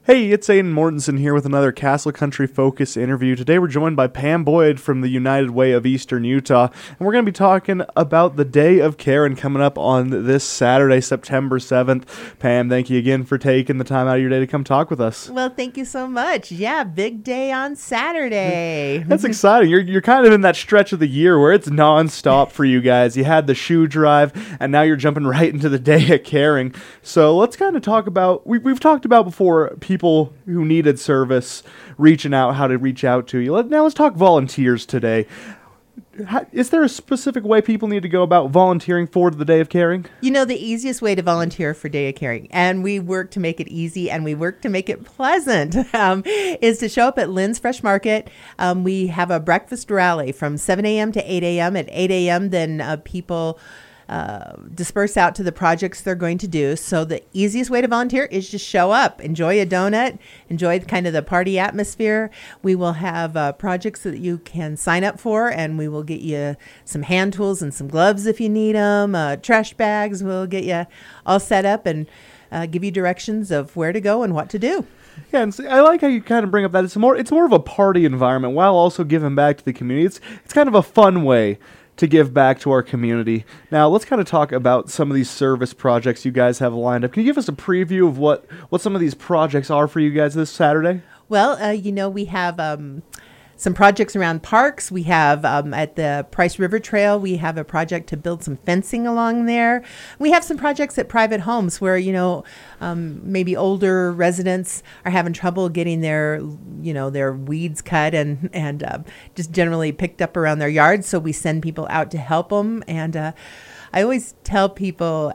Hey, it's Aiden Mortensen here with another Castle Country Focus interview. Today we're joined by Pam Boyd from the United Way of Eastern Utah, and we're going to be talking about the Day of Caring coming up on this Saturday, September 7th. Pam, thank you again for taking the time out of your day to come talk with us. Well, thank you so much. Yeah, big day on Saturday. That's exciting. You're kind of in that stretch of the year where it's nonstop for you guys. You had the shoe drive, and now you're jumping right into the Day of Caring. So let's kind of talk about, we've talked about before, people who needed service reaching out, how to reach out to you. Now let's talk volunteers today. Is there a specific way people need to go about volunteering for the Day of Caring? You know, the easiest way to volunteer for Day of Caring, and we work to make it easy and we work to make it pleasant, is to show up at Lynn's Fresh Market. We have a breakfast rally from 7 a.m. to 8 a.m. At 8 a.m., then people disperse out to the projects they're going to do. So the easiest way to volunteer is just show up, enjoy a donut, enjoy kind of the party atmosphere. We will have projects that you can sign up for, and we will get you some hand tools and some gloves if you need them, trash bags. We'll get you all set up and give you directions of where to go and what to do. Yeah, and I like how you kind of bring up that it's more of a party environment while also giving back to the community. It's kind of a fun way to give back to our community. Now, let's kind of talk about some of these service projects you guys have lined up. Can you give us a preview of what some of these projects are for you guys this Saturday? Well, we have some projects around parks. We have at the Price River Trail, we have a project to build some fencing along there. We have some projects at private homes where, maybe older residents are having trouble getting their weeds cut and just generally picked up around their yards. So we send people out to help them. And I always tell people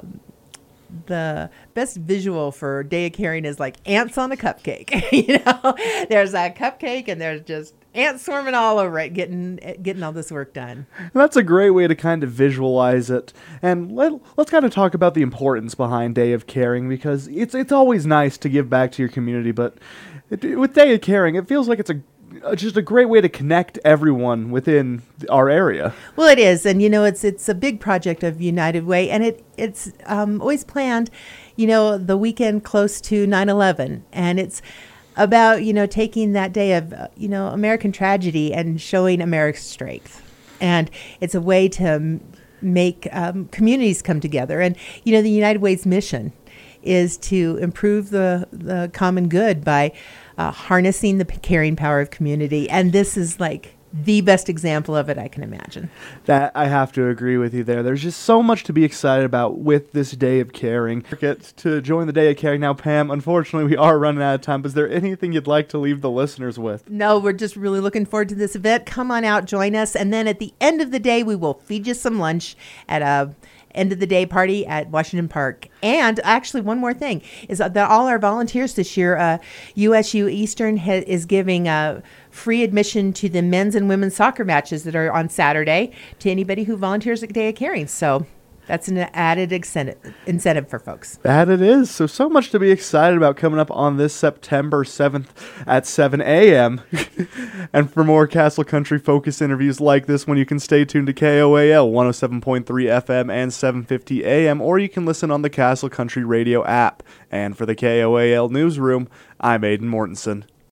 the best visual for Day of Caring is like ants on a cupcake. There's a cupcake and there's just ants swarming all over it, getting all this work done. That's a great way to kind of visualize it. And let's kind of talk about the importance behind Day of Caring, because it's always nice to give back to your community, but with Day of Caring, it feels like it's just a great way to connect everyone within our area. Well, it is, and it's a big project of United Way, and it's always planned, the weekend close to 9/11, and it's about taking that day of American tragedy and showing America's strength, and it's a way to make communities come together, and the United Way's mission is to improve the common good by harnessing the caring power of community. And this is like the best example of it I can imagine. That I have to agree with you there. There's just so much to be excited about with this Day of Caring. To join the Day of Caring now, Pam, unfortunately we are running out of time. But is there anything you'd like to leave the listeners with? No, we're just really looking forward to this event. Come on out, join us. And then at the end of the day, we will feed you some lunch at a end of the day party at Washington Park. And actually, one more thing is that all our volunteers this year, USU Eastern is giving free admission to the men's and women's soccer matches that are on Saturday to anybody who volunteers at Day of Caring. So that's an added incentive for folks. That it is. So much to be excited about coming up on this September 7th at 7 a.m. And for more Castle Country Focus interviews like this one, you can stay tuned to KOAL 107.3 FM and 750 AM, or you can listen on the Castle Country Radio app. And for the KOAL Newsroom, I'm Aiden Mortensen.